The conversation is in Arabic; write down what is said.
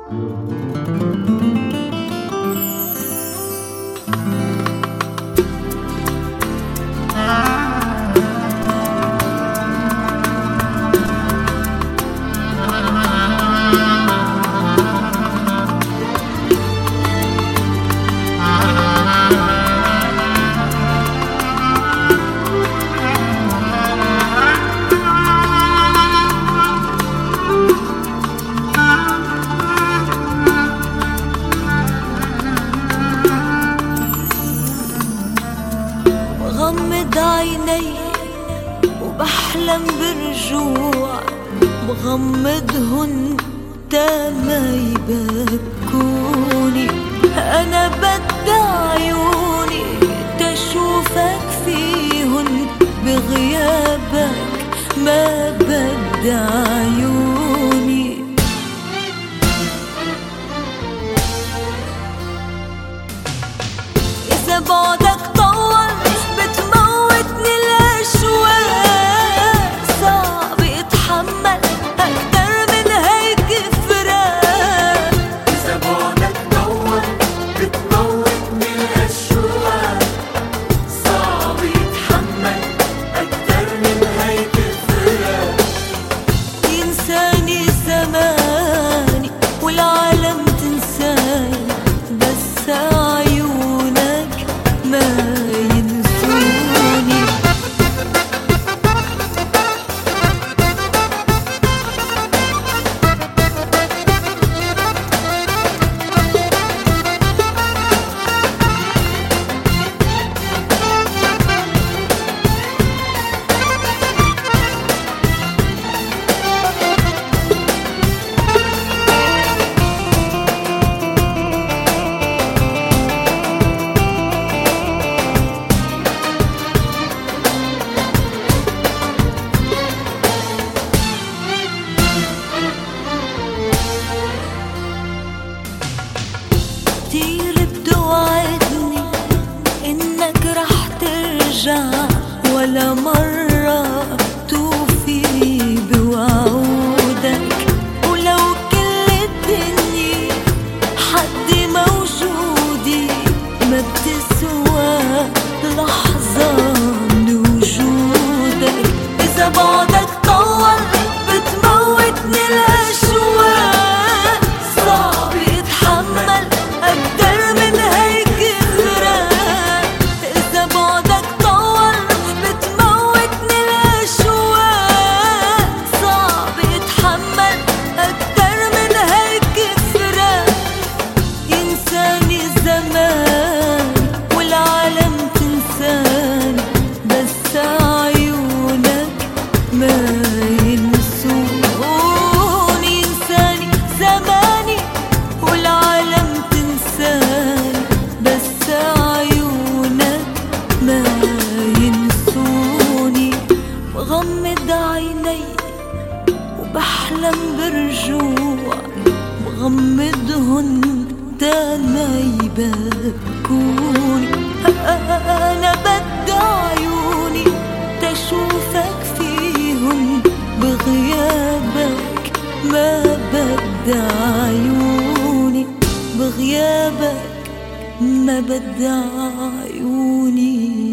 بغمض عيني وبحلم برجوع، بغمضهن تا ما يبكوني. أنا بدي عيوني تشوفك فيهن، بغيابك ما بدي عيوني. إذا بعدك طول بتموتني الأشواق، صعب اتحمل أكتر من هيك فراق. إذا بعدك طول بتموتني الأشواق، صعب يتحمل أكتر من هيك فراق. ينساني زماني والعالم تنساني، بس عيونك ما ينسوني. كتير بتوعدني إنك رح ترجع، ولا مرة توفي بوعودك. ولو كل الدنيا حد موجودي، ما بتسوى لحظة من وجودك. إذا بعدك طول بتموتني الأشواق، صعب يتحمل أكتر من هيك فراق. إذا بعدك طول بتموتني الأشواق، صعب يتحمل أكتر من هيك فراق. ينساني زماني والعالم تنساني، بس عيونك ما ينسوني. ينساني زماني والعالم تنساني، بس عيونك ما ينسوني. بغمض عيني وبحلم برجوع، بغمضهن تا ما يبكوني. أنا بدي عيوني تشوفك فيهن، بغيابك ما بدي عيوني. بغيابك ما بدي عيوني.